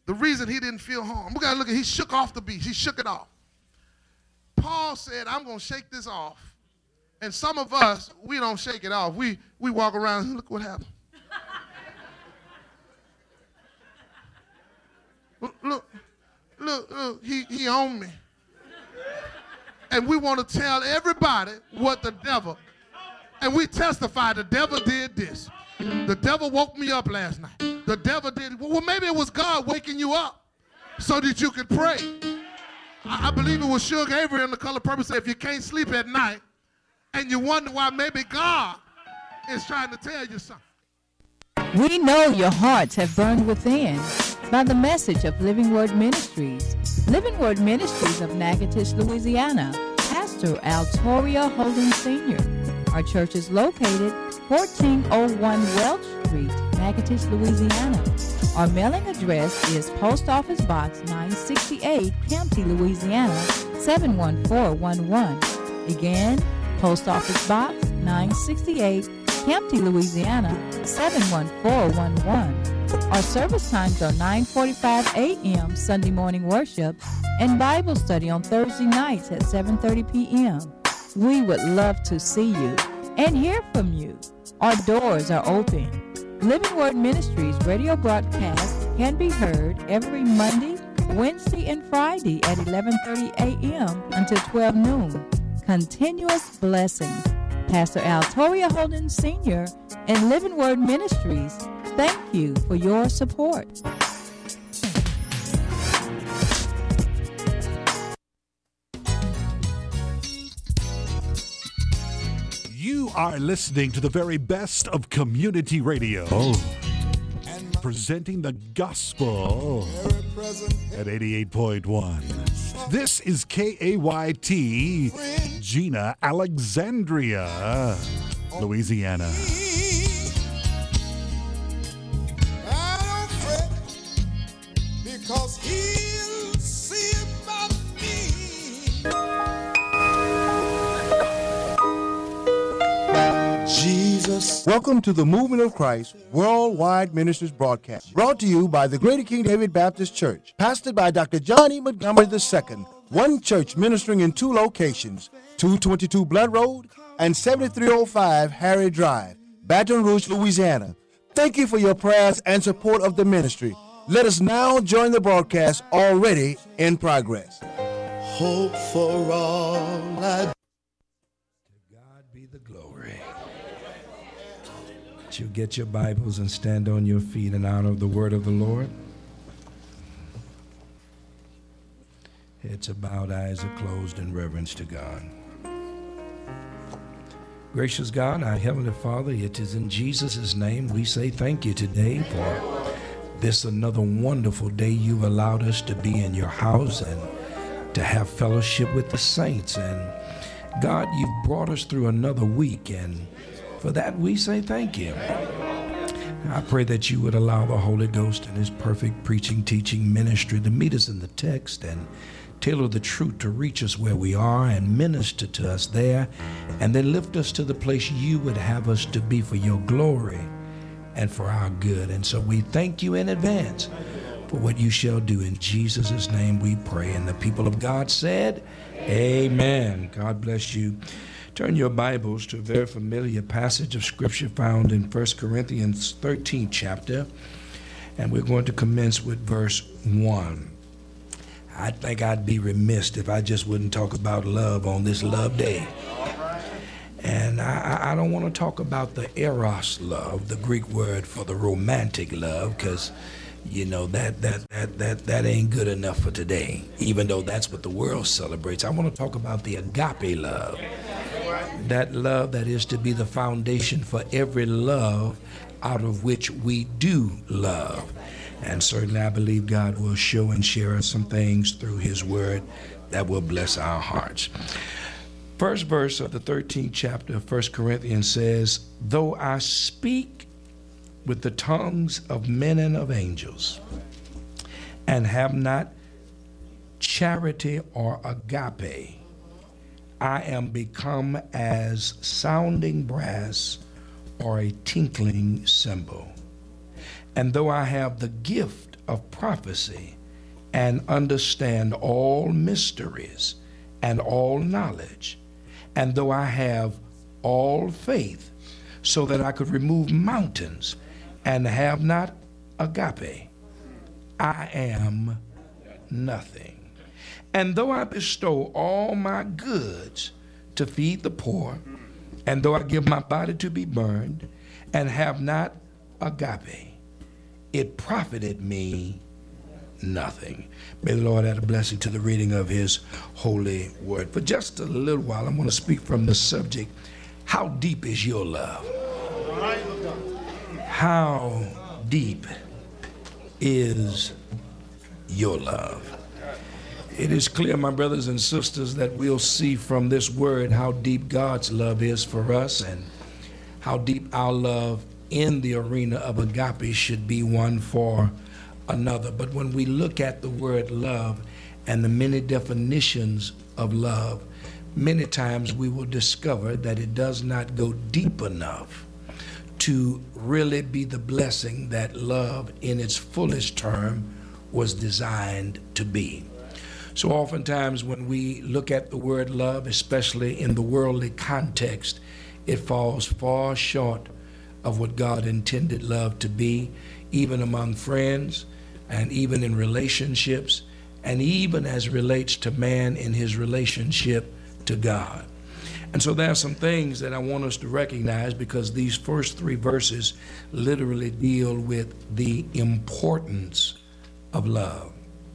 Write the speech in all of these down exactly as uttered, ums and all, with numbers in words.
The reason he didn't feel harm. We got to look at, he shook off the beast. He shook it off. Paul said, I'm going to shake this off. And some of us, we don't shake it off. We, we walk around and look what happened. look, look, look, look, he, he owned me. And we want to tell everybody what the devil, and we testify the devil did this. The devil woke me up last night. The devil did, well, maybe it was God waking you up so that you could pray. I, I believe it was Suge Avery in The Color Purple said, if you can't sleep at night and you wonder why, maybe God is trying to tell you something. We know your hearts have burned within by the message of Living Word Ministries. Living Word Ministries of Natchitoches, Louisiana. Pastor Altoria Holden Senior Our church is located fourteen oh one Welch Street, Natchitoches, Louisiana. Our mailing address is Post Office Box nine sixty-eight, Campty, Louisiana, seven one four one one. Again, Post Office Box nine sixty-eight, Campty, Louisiana, seven one four one one. Our service times are nine forty-five a.m. Sunday morning worship and Bible study on Thursday nights at seven thirty p.m. We would love to see you and hear from you. Our doors are open. Living Word Ministries radio broadcast can be heard every Monday, Wednesday, and Friday at eleven thirty a.m. until twelve noon. Continuous blessings. Pastor Altoria Holden Senior and Living Word Ministries, thank you for your support. You are listening to the very best of community radio. Presenting the gospel at eighty-eight point one. This is K A Y T, Gina, Alexandria, Louisiana. I don't fret, because he'll see about me. Jesus. Welcome to the Movement of Christ Worldwide Ministries broadcast, brought to you by the Greater King David Baptist Church, pastored by Doctor John E. Montgomery the Second. One church ministering in two locations, two twenty-two Blood Road and seventy-three oh five Harry Drive, Baton Rouge, Louisiana. Thank you for your prayers and support of the ministry. Let us now join the broadcast already in progress. Hope for all I do. To God be the glory. You get your Bibles and stand on your feet in honor of the word of the Lord. Heads are bowed, eyes are closed in reverence to God. Gracious God, our Heavenly Father, it is in Jesus' name we say thank you today for this another wonderful day you've allowed us to be in your house and to have fellowship with the saints. And God, you've brought us through another week, and for that we say thank you. I pray that you would allow the Holy Ghost and his perfect preaching, teaching ministry to meet us in the text and tailor the truth to reach us where we are and minister to us there, and then lift us to the place you would have us to be for your glory and for our good. And so we thank you in advance for what you shall do. In Jesus' name we pray. And the people of God said, amen. God bless you. Turn your Bibles to a very familiar passage of Scripture found in First Corinthians thirteenth chapter, and we're going to commence with verse one. I think I'd be remiss if I just wouldn't talk about love on this love day. And I, I don't want to talk about the eros love, the Greek word for the romantic love, because, you know, that, that, that, that, that ain't good enough for today, even though that's what the world celebrates. I want to talk about the agape love, that love that is to be the foundation for every love out of which we do love. And certainly I believe God will show and share us some things through his word that will bless our hearts. First verse of the thirteenth chapter of First Corinthians says, though I speak with the tongues of men and of angels, and have not charity or agape, I am become as sounding brass or a tinkling cymbal. And though I have the gift of prophecy and understand all mysteries and all knowledge, and though I have all faith so that I could remove mountains and have not agape, I am nothing. And though I bestow all my goods to feed the poor, and though I give my body to be burned and have not agape, it profited me nothing. May the Lord add a blessing to the reading of his holy word. For just a little while, I'm going to speak from the subject, how deep is your love? How deep is your love? It is clear, my brothers and sisters, that we'll see from this word how deep God's love is for us and how deep our love in the arena of agape should be one for another. But when we look at the word love and the many definitions of love, many times we will discover that it does not go deep enough to really be the blessing that love in its fullest term was designed to be. So oftentimes when we look at the word love, especially in the worldly context, it falls far short of what God intended love to be, even among friends and even in relationships, and even as relates to man in his relationship to God. And so there are some things that I want us to recognize, because these first three verses literally deal with the importance of love.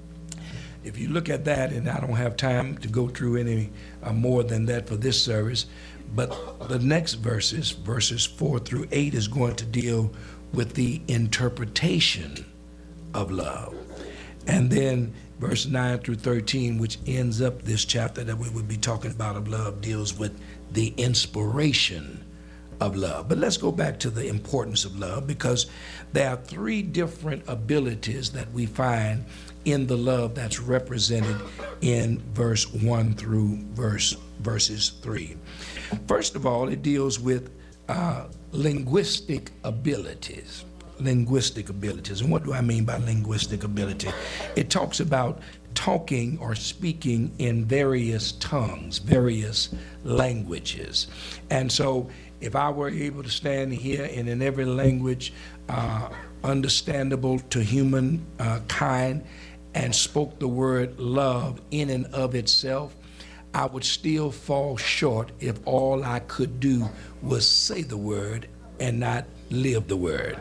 If you look at that, and I don't have time to go through any uh, more than that for this service, but the next verses, verses four through eight, is going to deal with the interpretation of love. And then verse nine through thirteen, which ends up this chapter that we would be talking about of love, deals with the inspiration of love. But let's go back to the importance of love, because there are three different abilities that we find in the love that's represented in verse one through verse verses three. First of all, it deals with uh, linguistic abilities. Linguistic abilities. And what do I mean by linguistic ability? It talks about talking or speaking in various tongues, various languages. And so if I were able to stand here and in every language uh, understandable to human uh, kind and spoke the word love in and of itself, I would still fall short if all I could do was say the word and not live the word.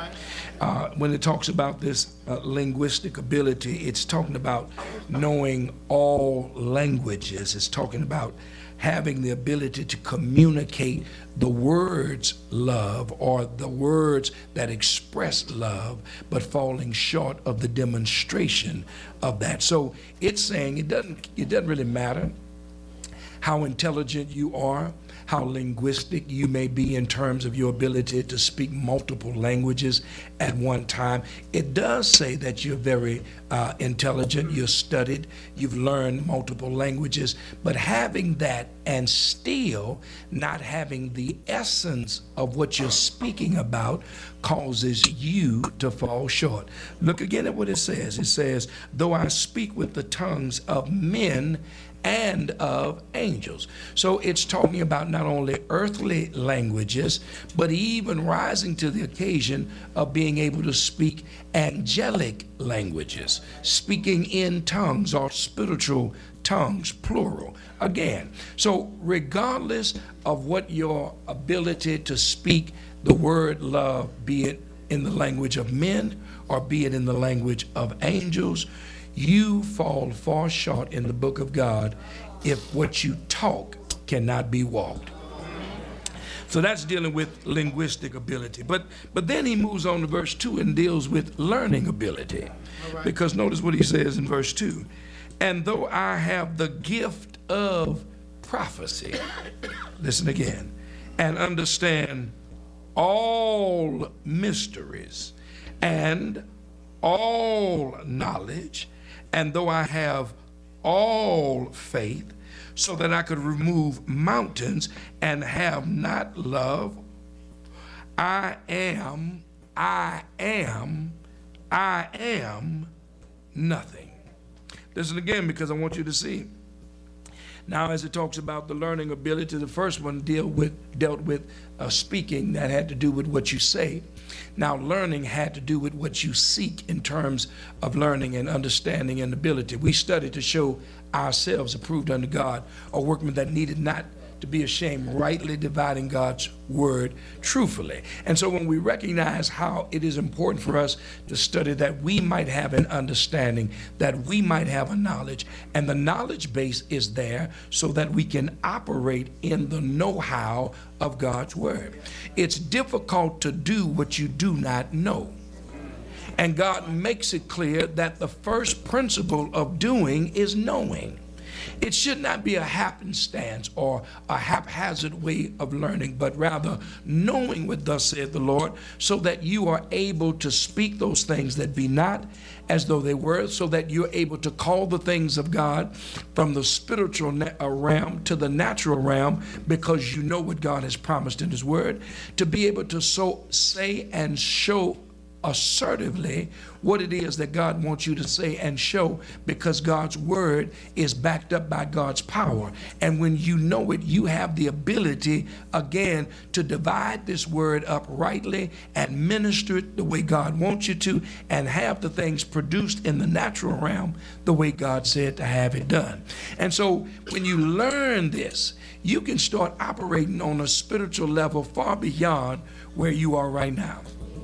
Uh, when it talks about this uh, linguistic ability, it's talking about knowing all languages. It's talking about having the ability to communicate the words love, or the words that express love, but falling short of the demonstration of that. So it's saying it doesn't, it doesn't really matter how intelligent you are, how linguistic you may be in terms of your ability to speak multiple languages at one time. It does say that you're very uh, intelligent, you're studied, you've learned multiple languages, but having that and still not having the essence of what you're speaking about causes you to fall short. Look again at what it says. It says, though I speak with the tongues of men and of angels. So it's talking about not only earthly languages, but even rising to the occasion of being able to speak angelic languages, speaking in tongues or spiritual tongues, plural. Again, so regardless of what your ability to speak the word love, be it in the language of men or be it in the language of angels, you fall far short in the book of God if what you talk cannot be walked. So that's dealing with linguistic ability. But but then he moves on to verse two and deals with learning ability. Right. Because notice what he says in verse two. And though I have the gift of prophecy, listen again, and understand all mysteries and all knowledge, and though I have all faith, so that I could remove mountains, and have not love, I am, I am I am nothing. Listen again, because I want you to see. Now, as it talks about the learning ability, the first one deal with, dealt with uh, speaking. That had to do with what you say. Now, learning had to do with what you seek in terms of learning and understanding and ability. We studied to show ourselves approved unto God, a workman that needed not to be ashamed, rightly dividing God's word truthfully. And so when we recognize how it is important for us to study, that we might have an understanding, that we might have a knowledge, and the knowledge base is there so that we can operate in the know-how of God's word. It's difficult to do what you do not know. And God makes it clear that the first principle of doing is knowing. It should not be a happenstance or a haphazard way of learning, but rather knowing what thus saith the Lord, so that you are able to speak those things that be not as though they were, so that you're able to call the things of God from the spiritual realm to the natural realm, because you know what God has promised in his word, to be able to so say and show assertively what it is that God wants you to say and show, because God's word is backed up by God's power. And when you know it, you have the ability again to divide this word up rightly and minister it the way God wants you to, and have the things produced in the natural realm the way God said to have it done. And so when you learn this, you can start operating on a spiritual level far beyond where you are right now.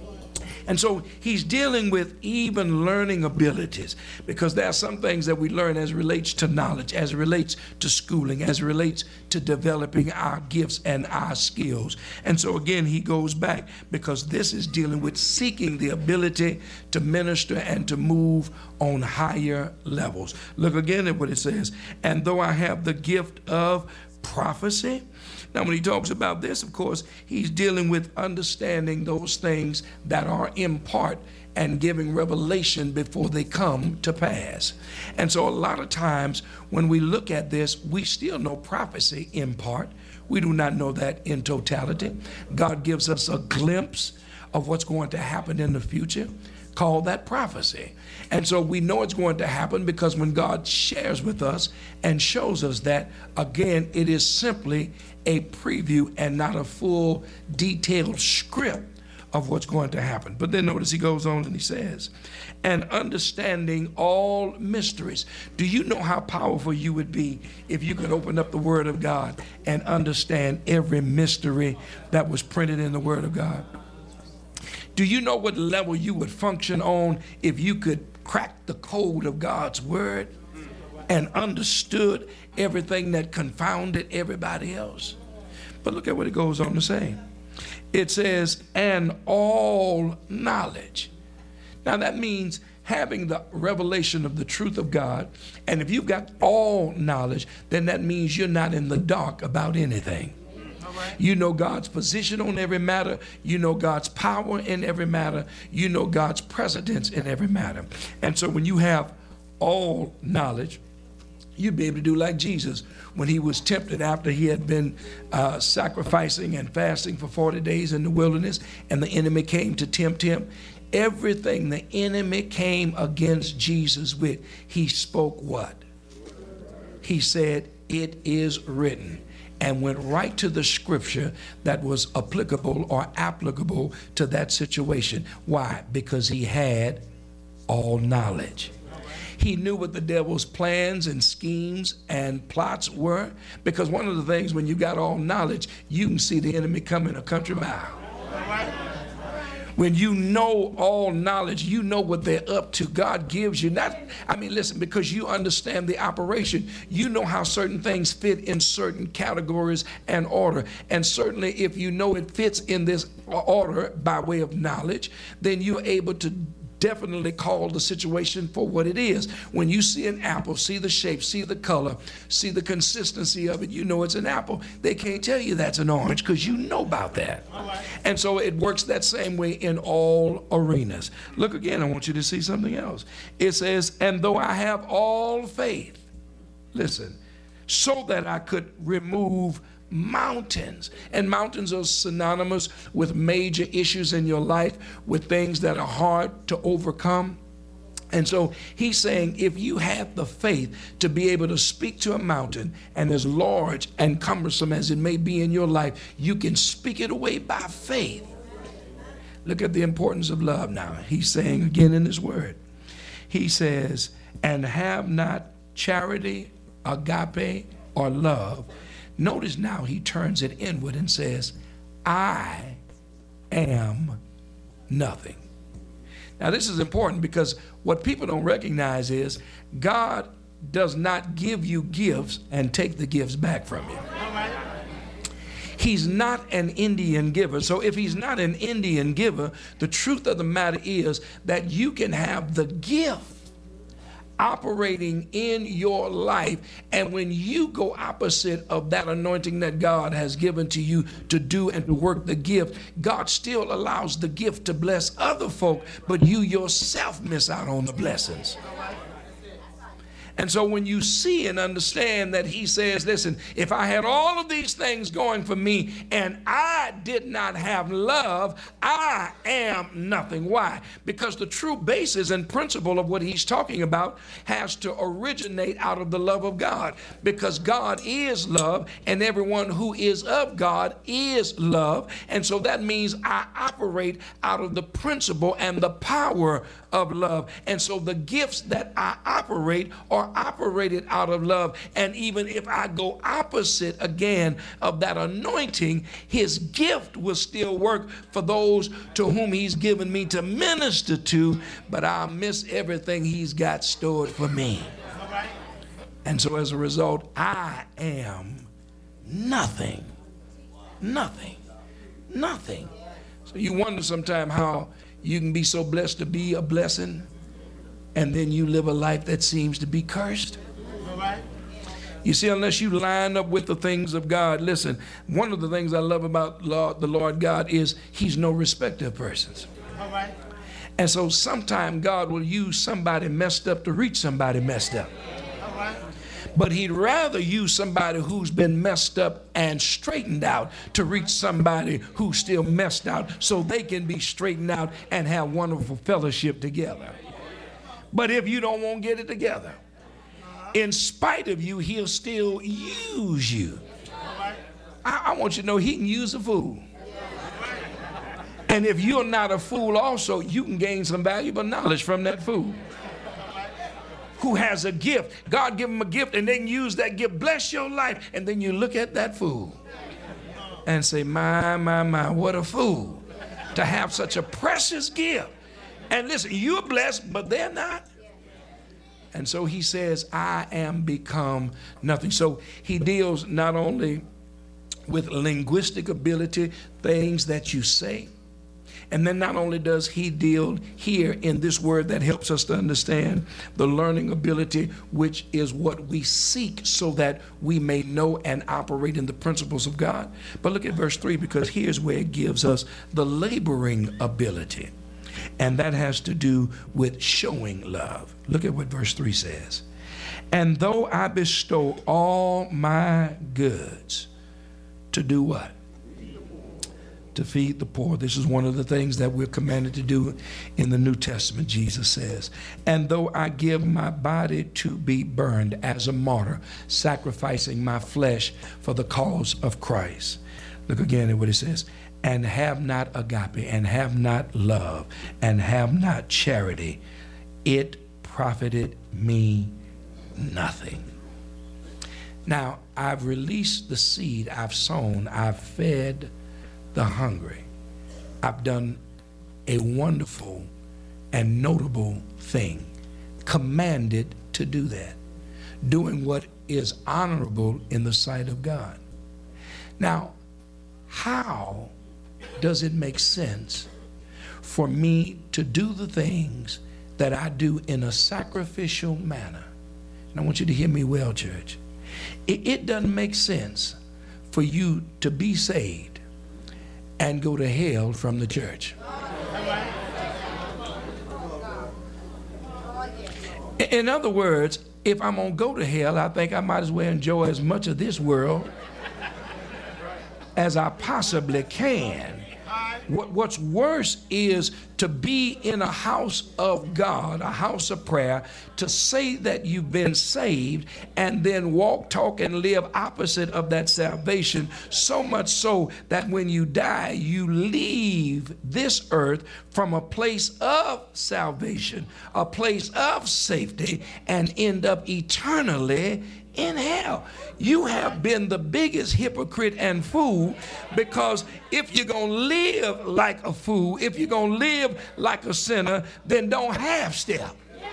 And so he's dealing with even learning abilities, because there are some things that we learn as it relates to knowledge, as it relates to schooling, as it relates to developing our gifts and our skills. And so again, he goes back, because this is dealing with seeking the ability to minister and to move on higher levels. Look again at what it says. And though I have the gift of prophecy. Now, when he talks about this, of course, he's dealing with understanding those things that are in part and giving revelation before they come to pass. And so a lot of times when we look at this, we still know prophecy in part. We do not know that in totality. God gives us a glimpse of what's going to happen in the future. Call that prophecy. And so we know it's going to happen because when God shares with us and shows us that, again, it is simply a preview and not a full detailed script of what's going to happen. But then notice he goes on and he says, and understanding all mysteries. Do you know how powerful you would be if you could open up the Word of God and understand every mystery that was printed in the Word of God? Do you know what level you would function on if you could crack the code of God's word and understood everything that confounded everybody else? But look at what it goes on to say. It says, and all knowledge. Now that means having the revelation of the truth of God. And if you've got all knowledge, then that means you're not in the dark about anything. You know God's position on every matter. You know God's power in every matter. You know God's precedence in every matter. And so when you have all knowledge, you'd be able to do like Jesus when he was tempted after he had been uh, sacrificing and fasting for forty days in the wilderness, and the enemy came to tempt him. Everything the enemy came against Jesus with, he spoke what? He said, it is written. And went right to the scripture that was applicable or applicable to that situation. Why? Because he had all knowledge. He knew what the devil's plans and schemes and plots were, because one of the things when you got all knowledge, you can see the enemy coming a country mile. When you know all knowledge, you know what they're up to. God gives you not, I mean, listen, because you understand the operation. You know how certain things fit in certain categories and order. And certainly if you know it fits in this order by way of knowledge, then you're able to definitely call the situation for what it is. When you see an apple, see the shape, see the color, see the consistency of it, you know it's an apple. They can't tell you that's an orange because you know about that. Right. And so it works that same way in all arenas. Look again, I want you to see something else. It says, and though I have all faith, listen, so that I could remove mountains. And mountains are synonymous with major issues in your life, with things that are hard to overcome. And so he's saying, if you have the faith to be able to speak to a mountain, and as large and cumbersome as it may be in your life, you can speak it away by faith. Look at the importance of love now. He's saying again in his word, he says, and have not charity, agape, or love. Notice now he turns it inward and says, I am nothing. Now this is important, because what people don't recognize is God does not give you gifts and take the gifts back from you. He's not an Indian giver. So if he's not an Indian giver, the truth of the matter is that you can have the gift operating in your life, and when you go opposite of that anointing that God has given to you to do and to work the gift, God still allows the gift to bless other folk, but you yourself miss out on the blessings. And so when you see and understand that he says, listen, if I had all of these things going for me and I did not have love, I am nothing. Why? Because the true basis and principle of what he's talking about has to originate out of the love of God, because God is love, and everyone who is of God is love. And so that means I operate out of the principle and the power of love. And so the gifts that I operate are operated out of love. And even if I go opposite again of that anointing, his gift will still work for those to whom he's given me to minister to, but I'll miss everything he's got stored for me. And so as a result, I am nothing. Nothing. Nothing. So you wonder sometimes how you can be so blessed to be a blessing, and then you live a life that seems to be cursed. All right. You see, unless you line up with the things of God, listen, one of the things I love about Lord, the Lord God is he's no respecter of persons. All right. And so sometimes God will use somebody messed up to reach somebody messed up. All right. But he'd rather use somebody who's been messed up and straightened out to reach somebody who's still messed out, so they can be straightened out and have wonderful fellowship together. But if you don't want to get it together, in spite of you, he'll still use you. I, I want you to know he can use a fool. And if you're not a fool also, you can gain some valuable knowledge from that fool who has a gift. God give them a gift, and they can use that gift, bless your life. And then you look at that fool and say, my, my, my, what a fool to have such a precious gift. And listen, you're blessed, but they're not. And so he says, I am become nothing. So he deals not only with linguistic ability, things that you say, and then not only does he deal here in this word that helps us to understand the learning ability, which is what we seek so that we may know and operate in the principles of God. But look at verse three, because here's where it gives us the laboring ability. And that has to do with showing love. Look at what verse three says. And though I bestow all my goods to do what? To feed the poor. This is one of the things that we're commanded to do in the New Testament, Jesus says. And though I give my body to be burned as a martyr, sacrificing my flesh for the cause of Christ. Look again at what it says. And have not agape, and have not love, and have not charity, it profited me nothing. Now, I've released the seed, I've sown, I've fed the hungry. I've done a wonderful and notable thing, commanded to do that, doing what is honorable in the sight of God. Now, how does it make sense for me to do the things that I do in a sacrificial manner? And I want you to hear me well, church. It, it doesn't make sense for you to be saved and go to hell from the church. In other words, if I'm going to go to hell, I think I might as well enjoy as much of this world as I possibly can. What, what's worse is to be in a house of God, a house of prayer, to say that you've been saved and then walk, talk, and live opposite of that salvation, so much so that when you die, you leave this earth from a place of salvation, a place of safety, and end up eternally in hell. You have been the biggest hypocrite and fool, because if you're going to live like a fool, if you're going to live like a sinner, then don't half step.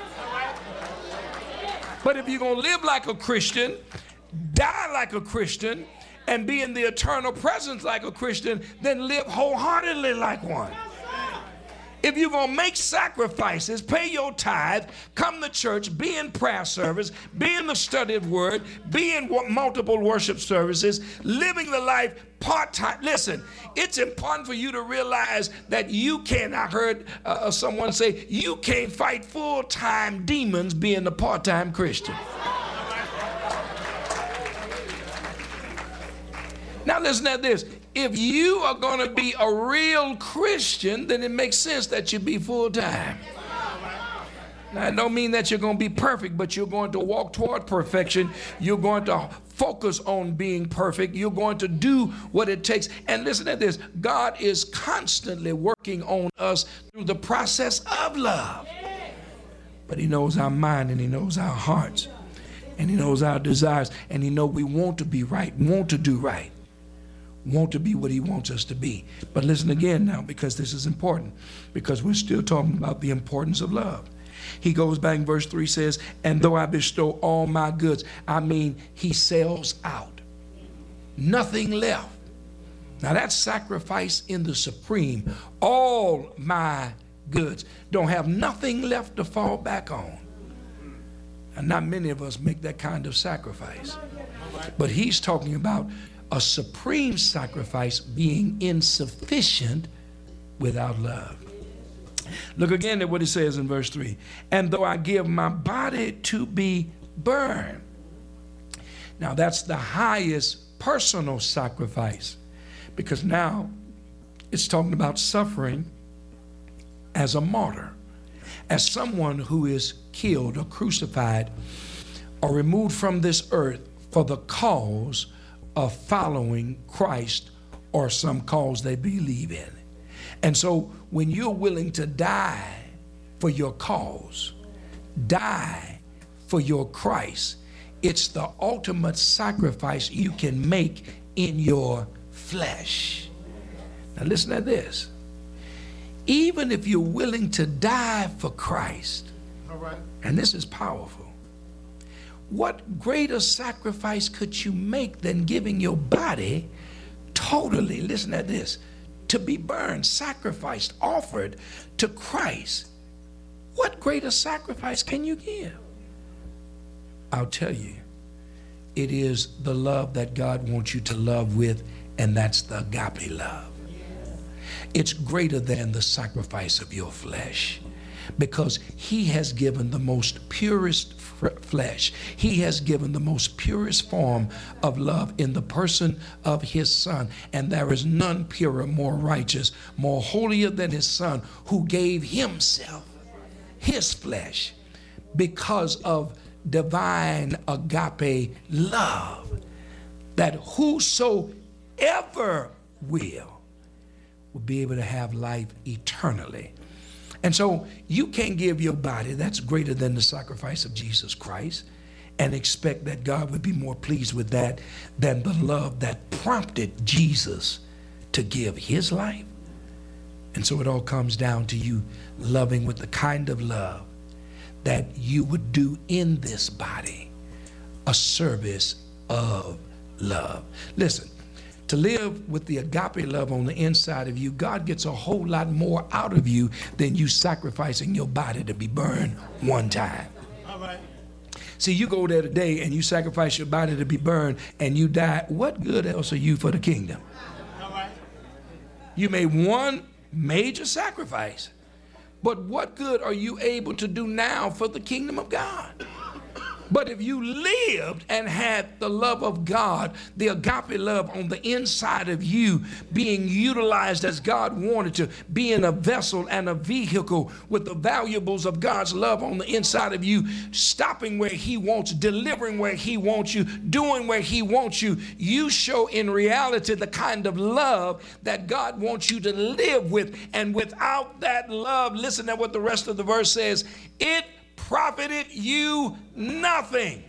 But if you're going to live like a Christian, die like a Christian, and be in the eternal presence like a Christian, then live wholeheartedly like one. If you're going to make sacrifices, pay your tithe, come to church, be in prayer service, be in the studied word, be in multiple worship services, living the life part-time. Listen, it's important for you to realize that you can't, I heard uh, someone say, you can't fight full-time demons being a part-time Christian. Now listen to this. If you are going to be a real Christian, then it makes sense that you be full-time. Now, I don't mean that you're going to be perfect, but you're going to walk toward perfection. You're going to focus on being perfect. You're going to do what it takes. And listen to this. God is constantly working on us through the process of love. But he knows our mind, and he knows our hearts, and he knows our desires, and he knows we want to be right, want to do right, want to be what he wants us to be. But listen again now, because this is important, because we're still talking about the importance of love. He goes back in verse three, says, and though I bestow all my goods, I mean he sells out. Nothing left. Now that's sacrifice in the supreme. All my goods. Don't have nothing left to fall back on. And not many of us make that kind of sacrifice. But he's talking about a supreme sacrifice being insufficient without love. Look again at what he says in verse three. And though I give my body to be burned. Now that's the highest personal sacrifice, because now it's talking about suffering as a martyr, as someone who is killed or crucified or removed from this earth for the cause of following Christ or some cause they believe in. And so when you're willing to die for your cause, die for your Christ, it's the ultimate sacrifice you can make in your flesh. Now listen to this. Even if you're willing to die for Christ, all right, and this is powerful, what greater sacrifice could you make than giving your body totally, listen to this, to be burned, sacrificed, offered to Christ? What greater sacrifice can you give? I'll tell you, it is the love that God wants you to love with, and that's the agape love. It's greater than the sacrifice of your flesh, because he has given the most purest flesh. He has given the most purest form of love in the person of his son. And there is none purer, more righteous, more holier than his son, who gave himself, his flesh, because of divine agape love, that whosoever will will be able to have life eternally. And so you can't give your body that's greater than the sacrifice of Jesus Christ and expect that God would be more pleased with that than the love that prompted Jesus to give his life. And so it all comes down to you loving with the kind of love that you would do in this body, a service of love. Listen, to live with the agape love on the inside of you, God gets a whole lot more out of you than you sacrificing your body to be burned one time. All right. See, you go there today and you sacrifice your body to be burned and you die. What good else are you for the kingdom? All right. You made one major sacrifice, but what good are you able to do now for the kingdom of God? But if you lived and had the love of God, the agape love on the inside of you, being utilized as God wanted to, being a vessel and a vehicle with the valuables of God's love on the inside of you, stopping where he wants, delivering where he wants you, doing where he wants you, you show in reality the kind of love that God wants you to live with. And without that love, listen to what the rest of the verse says, it profited you nothing.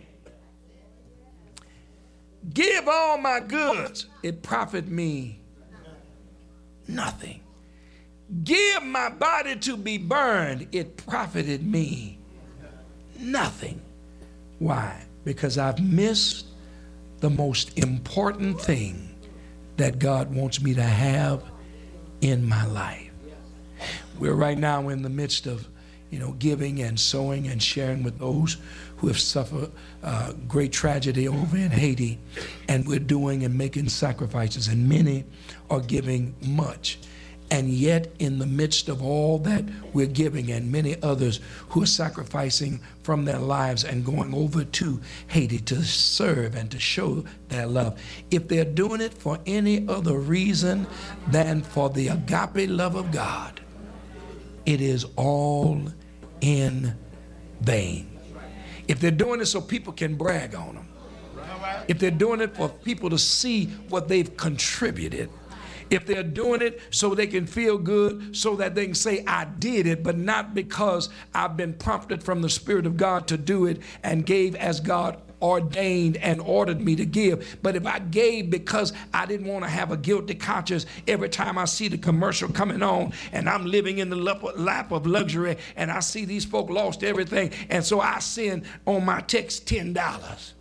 Give all my goods, it profit me nothing. Give my body to be burned, it profited me nothing. Why? Because I've missed the most important thing that God wants me to have in my life. We're right now in the midst of you know, giving and sowing and sharing with those who have suffered uh, great tragedy over in Haiti. And we're doing and making sacrifices, and many are giving much. And yet in the midst of all that we're giving, and many others who are sacrificing from their lives and going over to Haiti to serve and to show their love, if they're doing it for any other reason than for the agape love of God, it is all in vain. If they're doing it so people can brag on them, if they're doing it for people to see what they've contributed, if they're doing it so they can feel good, so that they can say, I did it, but not because I've been prompted from the Spirit of God to do it and gave as God ordained and ordered me to give. But if I gave because I didn't want to have a guilty conscience every time I see the commercial coming on and I'm living in the lap of luxury and I see these folk lost everything, and so I send on my text ten dollars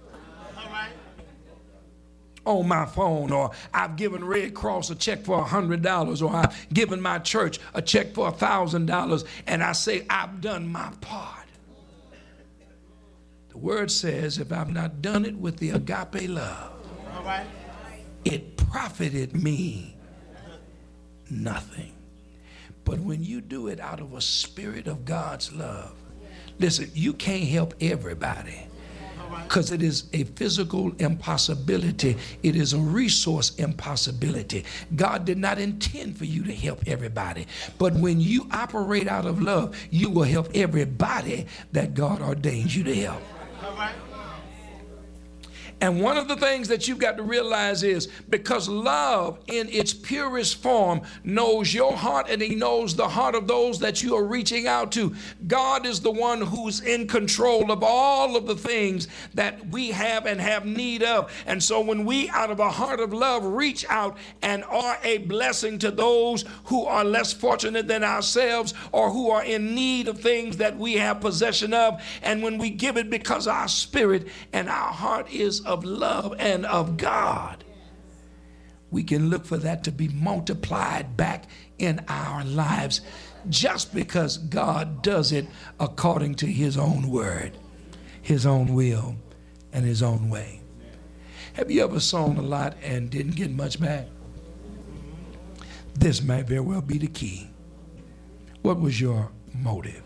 on my phone, or I've given Red Cross a check for one hundred dollars, or I've given my church a check for one thousand dollars, and I say I've done my part. The word says if I've not done it with the agape love, all right, it profited me nothing. But when you do it out of a spirit of God's love, listen, you can't help everybody, because it is a physical impossibility. It is a resource impossibility. God did not intend for you to help everybody. But when you operate out of love, you will help everybody that God ordains you to help. All right. And one of the things that you've got to realize is because love in its purest form knows your heart, and he knows the heart of those that you are reaching out to. God is the one who's in control of all of the things that we have and have need of. And so when we, out of a heart of love, reach out and are a blessing to those who are less fortunate than ourselves, or who are in need of things that we have possession of, and when we give it because our spirit and our heart is of love and of God, we can look for that to be multiplied back in our lives, just because God does it according to his own word, his own will, and his own way. Have you ever sown a lot and didn't get much back? This may very well be the key. What was your motive?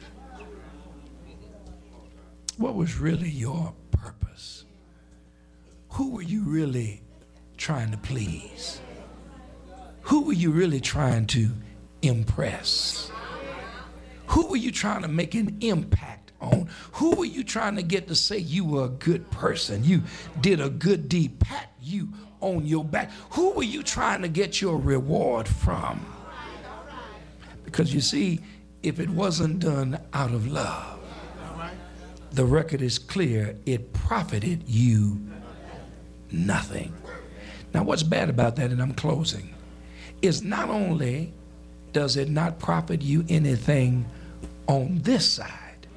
What was really your purpose? Who were you really trying to please? Who were you really trying to impress? Who were you trying to make an impact on? Who were you trying to get to say you were a good person? You did a good deed, pat you on your back. Who were you trying to get your reward from? Because you see, if it wasn't done out of love, the record is clear, it profited you nothing. Now, what's bad about that, and I'm closing, is not only does it not profit you anything on this side,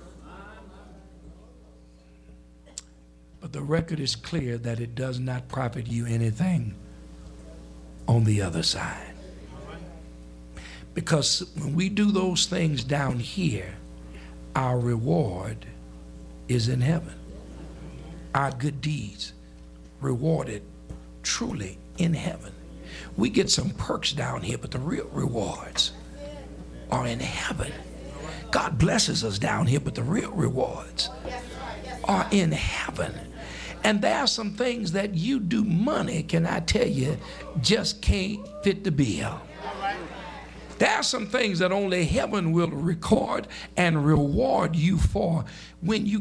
but the record is clear that it does not profit you anything on the other side. Because when we do those things down here, our reward is in heaven. Our good deeds rewarded truly in heaven. We get some perks down here, but the real rewards are in heaven. God blesses us down here, but the real rewards are in heaven. And there are some things that you do, money, can I tell you, just can't fit the bill. There are some things that only heaven will record and reward you for when you